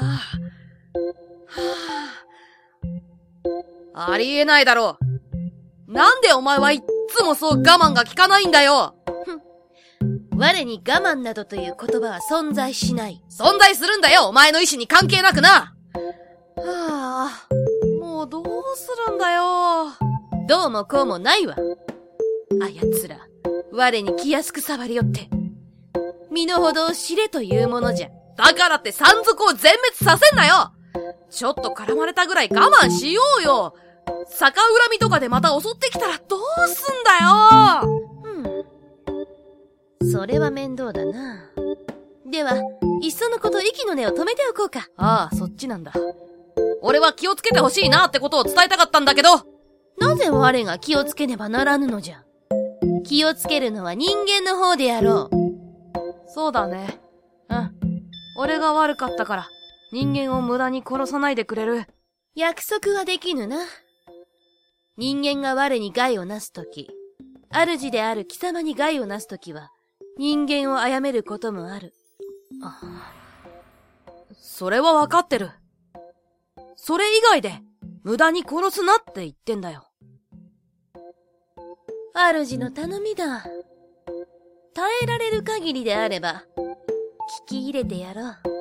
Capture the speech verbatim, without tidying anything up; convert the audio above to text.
あ、ありえないだろう。なんでお前はいっつもそう我慢が効かないんだよ。 我に我慢などという言葉は存在しない。 存在するんだよ、お前の意志に関係なくな。はあ、 もうどうするんだよ。 どうもこうもないわ。あやつら、我に気安く触りよって。身の程を知れというものじゃ。 だからってさん族を全滅させんなよ。ちょっと絡まれたぐらい我慢しようよ。逆恨みとかでまた襲ってきたらどうすんだよ。 うん。それは面倒だな。では、いっそのこと息の根を止めておこうか。 ああ、そっちなんだ。俺は気をつけてほしいなってことを伝えたかったんだけど。 なぜ我が気をつけねばならぬのじゃ。気をつけるのは人間の方であろう。 そうだね。うん。俺が悪かったから、人間を無駄に殺さないでくれる？ 約束はできぬな。人間が我に害をなすとき、主である貴様に害をなすときは、人間を殺めることもある。 あ、それはわかってる。それ以外で、無駄に殺すなって言ってんだよ。 主の頼みだ。耐えられる限りであれば、聞き入れてやろう。